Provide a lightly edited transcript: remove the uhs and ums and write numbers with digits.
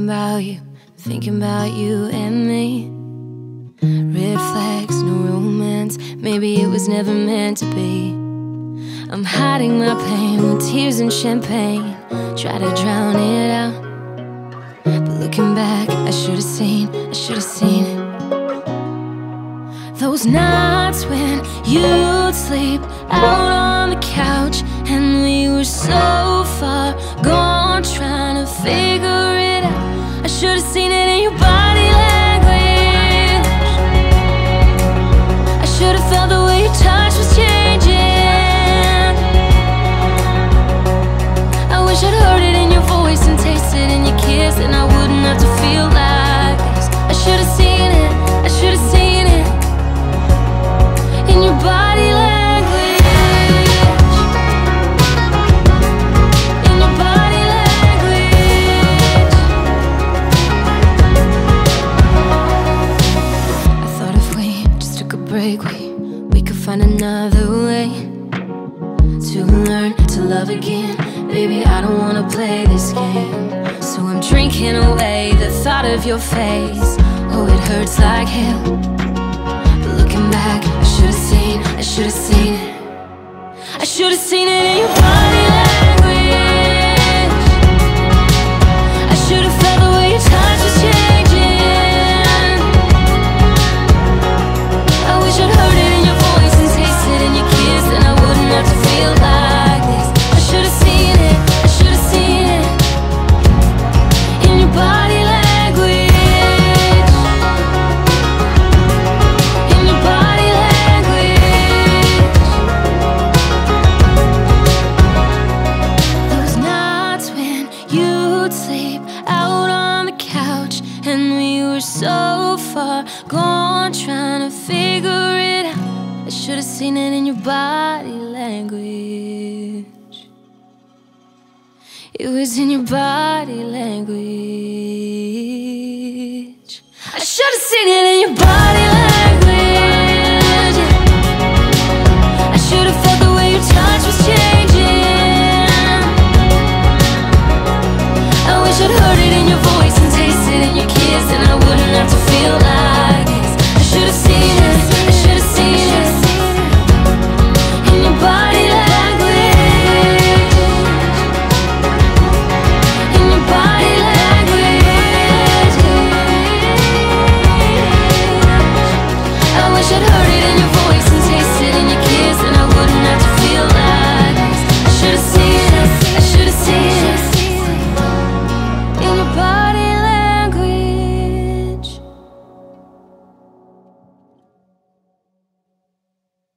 thinking about you and me. Red flags, no romance, maybe it was never meant to be. I'm hiding my pain with tears and champagne, try to drown it out. But looking back, I should've seen it. Those nights when you'd sleep out on the couch, and we were so far gone, trying to figure it out. I should've seen it in your body language. I should've felt the way your touch was changing. I wish I'd heard it in your voice and tasted it in your kiss, and I wouldn't have to feel like this. I should've seen it, I should've seen it in your body language. In your body language. I thought if we just took a break, we could find another way to learn to love again. Baby, I don't wanna play this game, so I'm drinking away the thought of your face. Oh, it hurts like hell. Looking back, I should've seen it. I should've seen it in your body language. I should've felt the way your touch was changing. I wish I'd heard it in your voice and tasted it in your kiss, and I wouldn't have to feel like this. I should've seen it, I should've seen it in your body language. So far gone, trying to figure it out. I should've seen it in your body language. It was in your body language. I should've seen it in your body language.